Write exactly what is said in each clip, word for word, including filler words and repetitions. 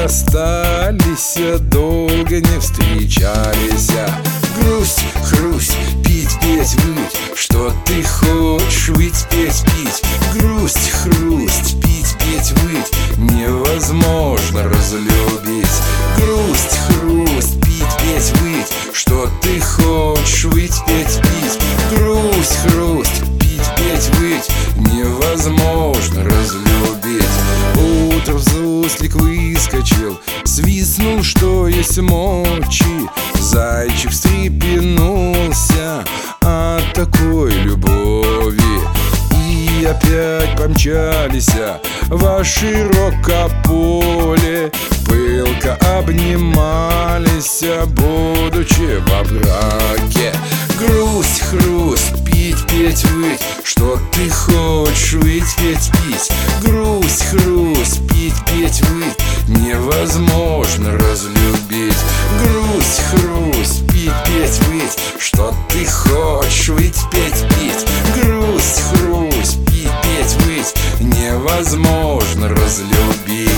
расстались, долго не встречались. Грусть, хрусть, пить, петь, выть, что ты хочешь, выть, петь, пить. Грусть, хрусть, пить, петь, выть, невозможно разлюбить. Грусть, хрусть, пить, петь, выть, что ты хочешь, выть, петь, пить. Грусть, хрусть, пить, петь, выть, невозможно разлюбить. Утром суслик выскочил, свистнул, что есть мочи. Зайчик встрепенулся от такой любови. И опять помчались во широкое поле, пылко обнимались, будучи во браке. Грусть, хрусть, пить, петь, выть, что ты хочешь, выть, петь, пить. Грусть, хрусть, пить, петь, выть, невозможно разлюбить. Грусть, хрусть, пить, петь, выть, что ты хочешь, выть, петь, пить. Грусть, хрусть, пить, петь, выть, невозможно разлюбить.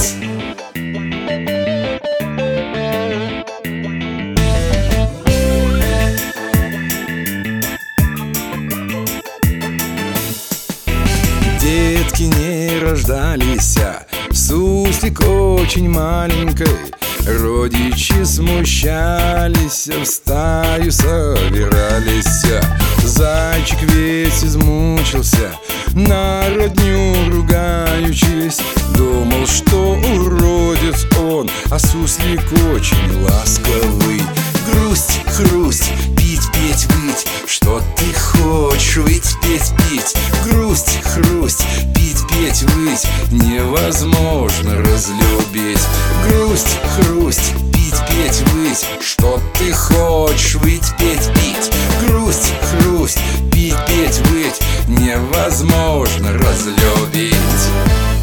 Детки не рождались, суслик очень маленькой. Родичи смущались, в стаю собирались. Зайчик весь измучился, на родню ругаючись. Думал, что уродец он, а суслик очень ласковый. Грусть, хрусть, пить, петь, выть, что ты хочешь, выть, петь, пить. Грусть, хрусть, пить, петь, выть, невозможно разлюбить. Грусть, хрусть, пить, петь, выть, что ты хочешь, выть, петь, пить. Грусть, хрусть, пить, петь, выть, невозможно разлюбить.